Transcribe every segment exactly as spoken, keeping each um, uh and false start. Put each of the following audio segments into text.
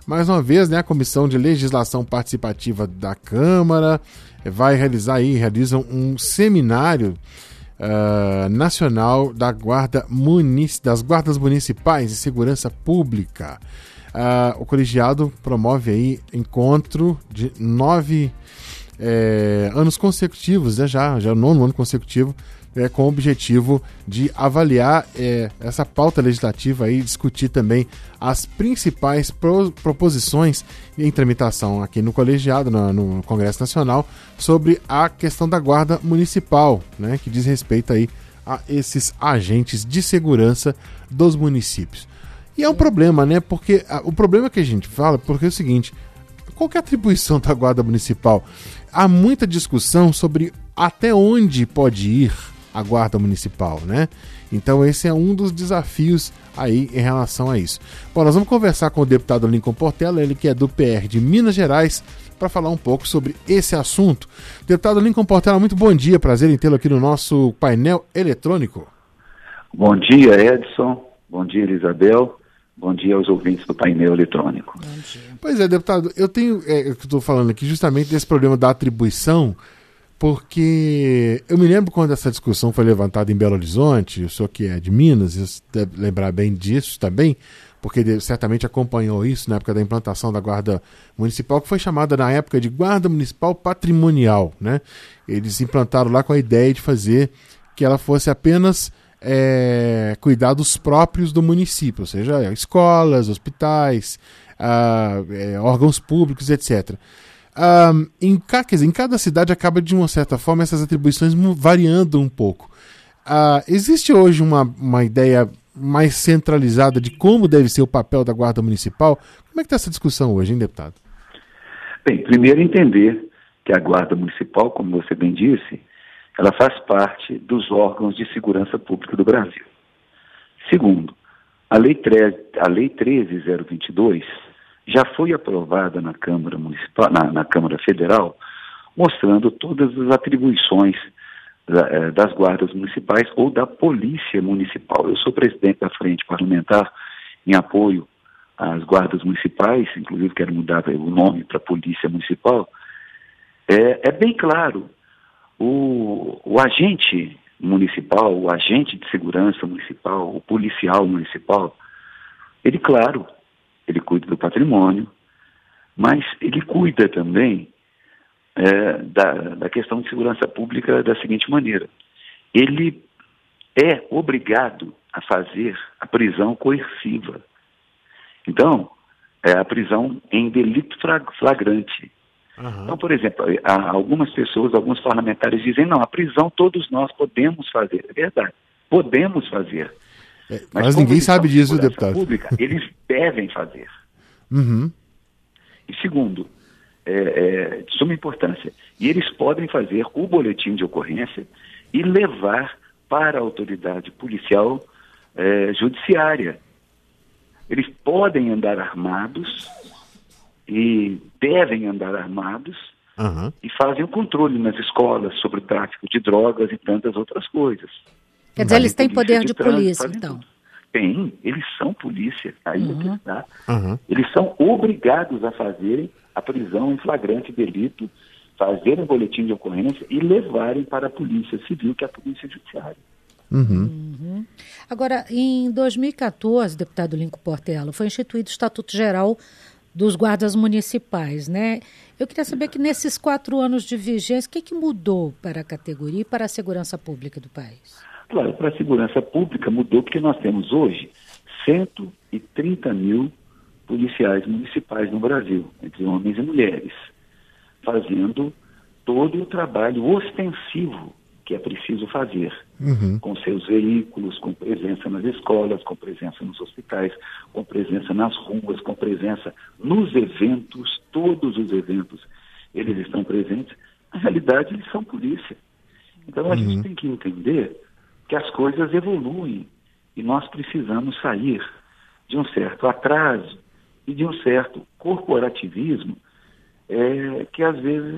mais uma vez, né, a Comissão de Legislação Participativa da Câmara vai realizar aí, realizam um seminário uh, nacional da Guarda Munic- das Guardas Municipais de Segurança Pública. Uh, o colegiado promove aí encontro de nove é, anos consecutivos, né, já, já é o nono ano consecutivo, é, com o objetivo de avaliar é, essa pauta legislativa e discutir também as principais pro, proposições em tramitação aqui no colegiado, no, no Congresso Nacional, sobre a questão da Guarda Municipal, né, que diz respeito aí a esses agentes de segurança dos municípios. E é um problema, né, porque a, o problema que a gente fala, porque é o seguinte, qual que é a atribuição da Guarda Municipal? Há muita discussão sobre até onde pode ir a Guarda Municipal, né? Então esse é um dos desafios aí em relação a isso. Bom, nós vamos conversar com o deputado Lincoln Portela, ele que é do P R de Minas Gerais, para falar um pouco sobre esse assunto. Deputado Lincoln Portela, muito bom dia, prazer em tê-lo aqui no nosso painel eletrônico. Bom dia, Edson, bom dia, Elisabel, bom dia aos ouvintes do painel eletrônico. Bom dia. Pois é, deputado, eu tenho, é, eu estou falando aqui justamente desse problema da atribuição, porque eu me lembro quando essa discussão foi levantada em Belo Horizonte, o senhor que é de Minas, você deve lembrar bem disso também, porque ele certamente acompanhou isso na época da implantação da Guarda Municipal, que foi chamada na época de Guarda Municipal Patrimonial, né? Eles implantaram lá com a ideia de fazer que ela fosse apenas é, cuidados próprios do município, ou seja, escolas, hospitais, ah, é, órgãos públicos, etcétera. Um, em, quer dizer, em cada cidade acaba de uma certa forma essas atribuições variando um pouco. Uh, existe hoje uma, uma ideia mais centralizada de como deve ser o papel da Guarda Municipal? Como é que está essa discussão hoje, hein, deputado? Bem, primeiro entender que a Guarda Municipal, como você bem disse, ela faz parte dos órgãos de segurança pública do Brasil. Segundo, a Lei, a Lei treze mil e vinte e dois já foi aprovada na Câmara Municipal, na, na Câmara Federal, mostrando todas as atribuições da, das guardas municipais ou da Polícia Municipal. Eu sou presidente da Frente Parlamentar em apoio às guardas municipais, inclusive quero mudar o nome para Polícia Municipal. É, é bem claro, o, o agente municipal, o agente de segurança municipal, o policial municipal, ele, claro, ele cuida do patrimônio, mas ele cuida também é, da, da questão de segurança pública da seguinte maneira. Ele é obrigado a fazer a prisão coerciva. Então, é a prisão em delito flagrante. Uhum. Então, por exemplo, há algumas pessoas, alguns parlamentares dizem, não, a prisão todos nós podemos fazer. É verdade, podemos fazer. É, mas, mas ninguém sabe disso, de deputado. Pública, eles devem fazer. Uhum. E segundo, é, é, de suma importância, e eles podem fazer o boletim de ocorrência e levar para a autoridade policial é, judiciária. Eles podem andar armados e devem andar armados uhum. e fazem o controle nas escolas sobre o tráfico de drogas e tantas outras coisas. Quer dizer, eles têm poder de, de polícia, então? Tem, eles são polícia, aí uhum. é que está. Uhum. Eles são obrigados a fazerem a prisão em flagrante delito, fazerem um boletim de ocorrência e levarem para a polícia civil, que é a polícia judiciária. Uhum. Uhum. Agora, em dois mil e catorze, deputado Lincoln Portela, foi instituído o Estatuto Geral dos Guardas Municipais, né? Eu queria saber que nesses quatro anos de vigência, o que, que mudou para a categoria e para a segurança pública do país? Claro, para a segurança pública mudou porque nós temos hoje cento e trinta mil policiais municipais no Brasil, entre homens e mulheres, fazendo todo o trabalho ostensivo que é preciso fazer, uhum. com seus veículos, com presença nas escolas, com presença nos hospitais, com presença nas ruas, com presença nos eventos, todos os eventos, eles estão presentes. Na realidade, eles são polícia. Então, a uhum. gente tem que entender que as coisas evoluem e nós precisamos sair de um certo atraso e de um certo corporativismo é, que às vezes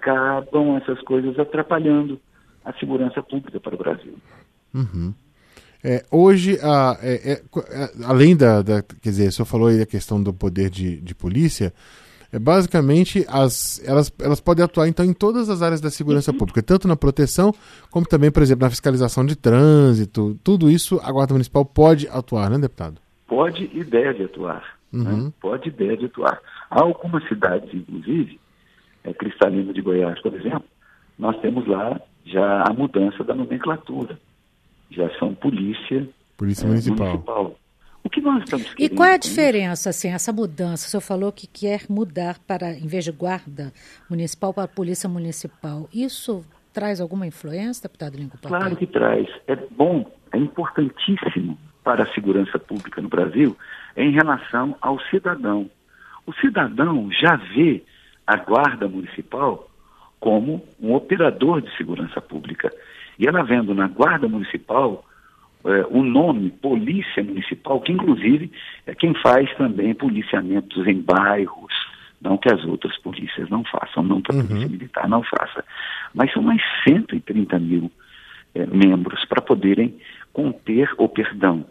acabam essas coisas atrapalhando a segurança pública para o Brasil. Uhum. É, hoje, a, é, é, além da, da... Quer dizer, o senhor falou aí da questão do poder de, de polícia, é, basicamente, as, elas, elas podem atuar, então, em todas as áreas da segurança pública, tanto na proteção, como também, por exemplo, na fiscalização de trânsito. Tudo isso a Guarda Municipal pode atuar, né, deputado? Pode e deve atuar. Uhum. Né? Pode e deve atuar. Há algumas cidades, inclusive, é, Cristalina de Goiás, por exemplo, nós temos lá já a mudança da nomenclatura. Já são polícia, polícia é, municipal. municipal. O que nós estamos E qual é a diferença, assim, essa mudança? O senhor falou que quer mudar para, em vez de guarda municipal, para a polícia municipal. Isso traz alguma influência, deputado Lincoln Portela? Claro que traz. É bom, é importantíssimo para a segurança pública no Brasil em relação ao cidadão. O cidadão já vê a guarda municipal como um operador de segurança pública. E ela vendo na guarda municipal é, o nome Polícia Municipal, que inclusive é quem faz também policiamentos em bairros, não que as outras polícias não façam, não que a uhum. Polícia Militar não faça, mas são mais cento e trinta mil é, membros para poderem conter, ou perdão,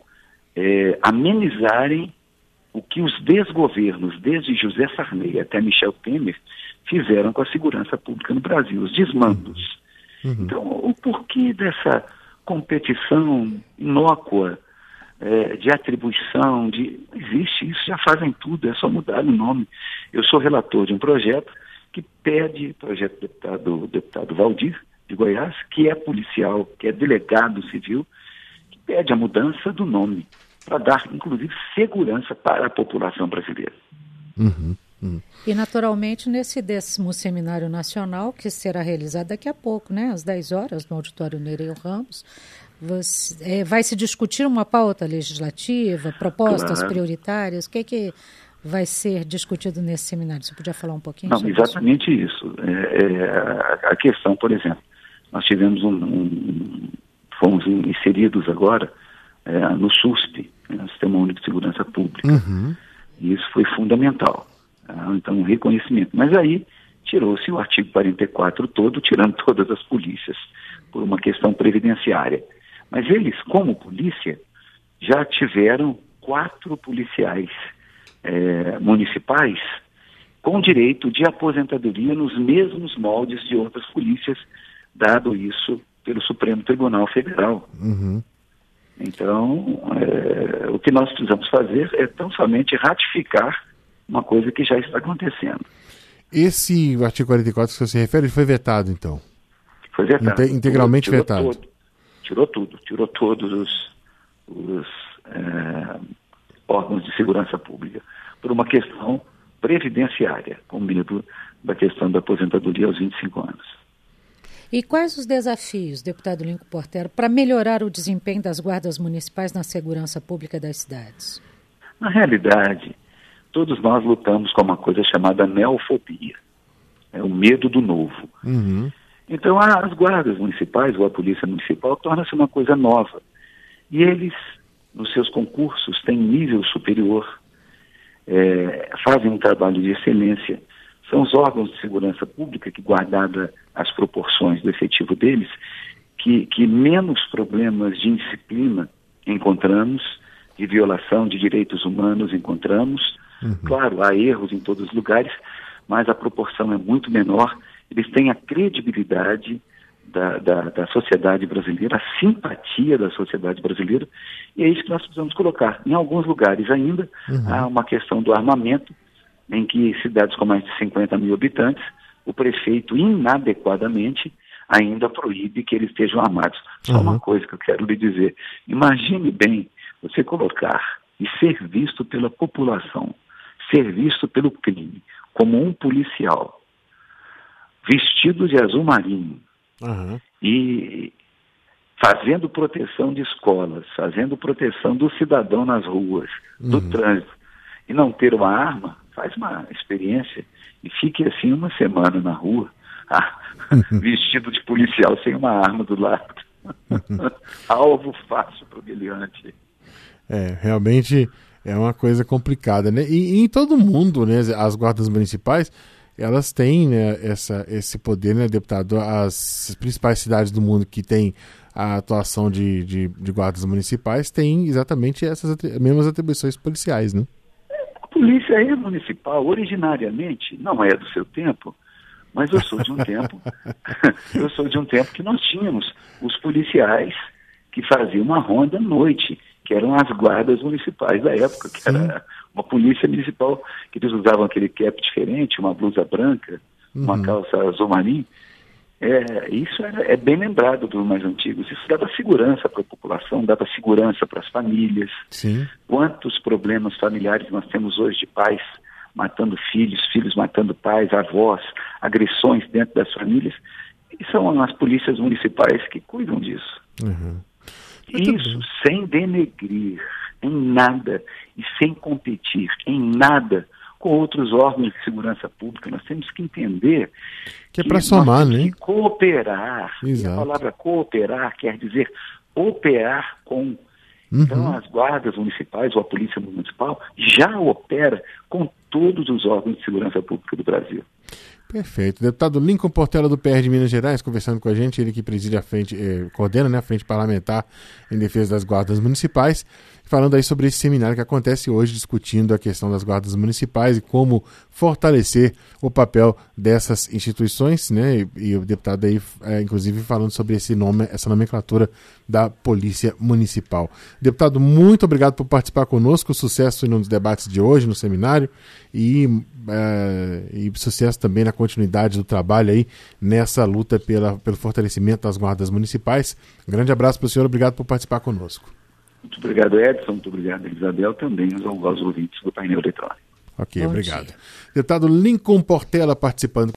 é, amenizarem o que os desgovernos, desde José Sarney até Michel Temer, fizeram com a segurança pública no Brasil, os desmandos. Uhum. Então, o porquê dessa competição inócua, é, de atribuição, de existe isso, já fazem tudo, é só mudar o nome. Eu sou relator de um projeto que pede, projeto do deputado, deputado Valdir, de Goiás, que é policial, que é delegado civil, que pede a mudança do nome, para dar, inclusive, segurança para a população brasileira. Uhum. Uhum. E, naturalmente, nesse décimo Seminário Nacional, que será realizado daqui a pouco, né, às dez horas, no auditório Nereu Ramos, você, é, vai se discutir uma pauta legislativa, propostas claro. prioritárias, o que é que vai ser discutido nesse seminário? Você podia falar um pouquinho Não, sobre exatamente isso. isso. É, é, a questão, por exemplo, nós tivemos um, um fomos inseridos agora é, no S U S P, né, Sistema Único de Segurança Pública, uhum. e isso foi fundamental. Então, um reconhecimento. Mas aí tirou-se o artigo quarenta e quatro todo, tirando todas as polícias, por uma questão previdenciária. Mas eles, como polícia, já tiveram quatro policiais é, municipais com direito de aposentadoria nos mesmos moldes de outras polícias, dado isso pelo Supremo Tribunal Federal. Uhum. Então, é, o que nós precisamos fazer é tão somente ratificar uma coisa que já está acontecendo. Esse artigo quarenta e quatro que você se refere foi vetado, então? Foi vetado. Inte- integralmente tirou, vetado? Todo, tirou tudo. Tirou todos os, os é, órgãos de segurança pública por uma questão previdenciária, com medo da questão da aposentadoria aos vinte e cinco anos. E quais os desafios, deputado Lincoln Portela, para melhorar o desempenho das guardas municipais na segurança pública das cidades? Na realidade, todos nós lutamos com uma coisa chamada neofobia, é o medo do novo. Uhum. Então, as guardas municipais ou a polícia municipal torna-se uma coisa nova. E eles, nos seus concursos, têm nível superior, é, fazem um trabalho de excelência. São os órgãos de segurança pública que, guardada as proporções do efetivo deles, que, que menos problemas de indisciplina encontramos, de violação de direitos humanos encontramos. Uhum. Claro, há erros em todos os lugares, mas a proporção é muito menor. Eles têm a credibilidade da, da, da sociedade brasileira, a simpatia da sociedade brasileira, e é isso que nós precisamos colocar. Em alguns lugares ainda, uhum. há uma questão do armamento, em que cidades com mais de cinquenta mil habitantes, o prefeito inadequadamente ainda proíbe que eles estejam armados. Só uhum. uma coisa que eu quero lhe dizer, imagine bem você colocar e ser visto pela população, ser visto pelo crime, como um policial, vestido de azul marinho, uhum. e fazendo proteção de escolas, fazendo proteção do cidadão nas ruas, do uhum. trânsito, e não ter uma arma, faz uma experiência e fique assim uma semana na rua, ah, vestido de policial sem uma arma do lado. Alvo fácil para o brilhante. É, realmente é uma coisa complicada, né? E, e em todo mundo, né, as guardas municipais, elas têm, né, essa, esse poder, né, deputado? As principais cidades do mundo que têm a atuação de, de, de guardas municipais tem exatamente essas atri- mesmas atribuições policiais, né? A polícia é municipal, originariamente, não é do seu tempo, mas eu sou de um tempo, eu sou de um tempo que nós tínhamos os policiais que faziam uma ronda à noite, que eram as guardas municipais da época, que era uma polícia municipal, que eles usavam aquele cap diferente, uma blusa branca, uma uhum. calça azul marinho. É, isso era, é bem lembrado dos mais antigos. Isso dava segurança para a população, dava segurança para as famílias. Sim. Quantos problemas familiares nós temos hoje de pais matando filhos, filhos matando pais, avós, agressões dentro das famílias, e são as polícias municipais que cuidam disso. Uhum. Isso sem denegrir em nada e sem competir em nada com outros órgãos de segurança pública. Nós temos que entender que é para somar, nós temos né? que cooperar. Exato. E a palavra cooperar quer dizer operar com. Uhum. Então, as guardas municipais ou a polícia municipal já opera com todos os órgãos de segurança pública do Brasil. Perfeito. Deputado Lincoln Portela, do P R de Minas Gerais, conversando com a gente, ele que preside a frente, eh, coordena, né, a frente parlamentar em defesa das guardas municipais, falando aí sobre esse seminário que acontece hoje, discutindo a questão das guardas municipais e como fortalecer o papel dessas instituições, né, e, e o deputado aí, é, inclusive, falando sobre esse nome, essa nomenclatura da Polícia Municipal. Deputado, muito obrigado por participar conosco, sucesso nos debates de hoje, no seminário, e, é, e sucesso também na continuidade do trabalho aí nessa luta pela, pelo fortalecimento das guardas municipais. Um grande abraço para o senhor, obrigado por participar conosco. Muito obrigado, Edson, muito obrigado, Isabel, também aos, aos ouvintes do painel eletrônico. Ok, Bom obrigado. Dia. Deputado Lincoln Portela participando